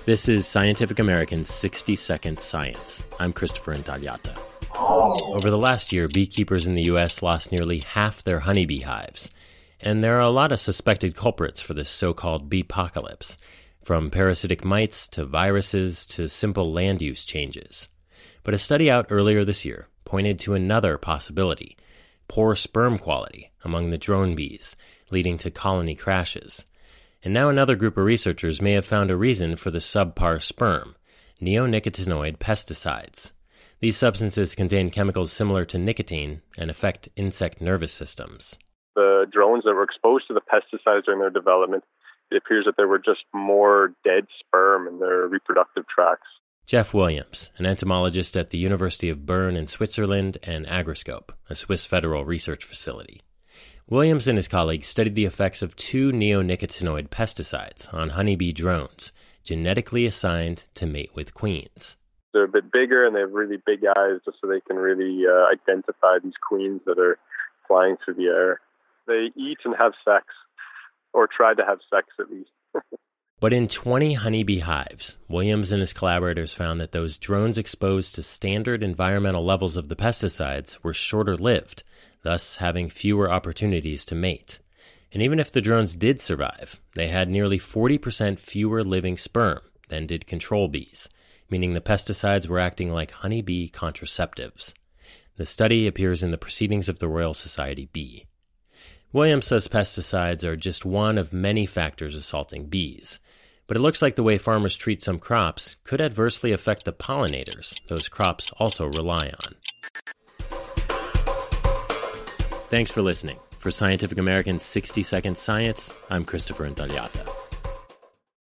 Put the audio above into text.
This is Scientific American's 60-Second Science. I'm Christopher Intagliata. Over the last year, beekeepers in the U.S. lost nearly half their honeybee hives. And there are a lot of suspected culprits for this so-called beepocalypse, from parasitic mites to viruses to simple land use changes. But a study out earlier this year pointed to another possibility: poor sperm quality among the drone bees, leading to colony crashes. And now another group of researchers may have found a reason for the subpar sperm: neonicotinoid pesticides. These substances contain chemicals similar to nicotine and affect insect nervous systems. The drones that were exposed to the pesticides during their development, it appears that there were just more dead sperm in their reproductive tracts. Jeff Williams, an entomologist at the University of Bern in Switzerland, and Agroscope, a Swiss federal research facility. Williams and his colleagues studied the effects of two neonicotinoid pesticides on honeybee drones, genetically assigned to mate with queens. They're a bit bigger and they have really big eyes just so they can really identify these queens that are flying through the air. They eat and have sex, or try to have sex at least. But in 20 honeybee hives, Williams and his collaborators found that those drones exposed to standard environmental levels of the pesticides were shorter-lived, thus having fewer opportunities to mate. And even if the drones did survive, they had nearly 40% fewer living sperm than did control bees, meaning the pesticides were acting like honeybee contraceptives. The study appears in the Proceedings of the Royal Society Bee. Williams says pesticides are just one of many factors assaulting bees, but it looks like the way farmers treat some crops could adversely affect the pollinators those crops also rely on. Thanks for listening. For Scientific American's 60-Second Science, I'm Christopher Intagliata.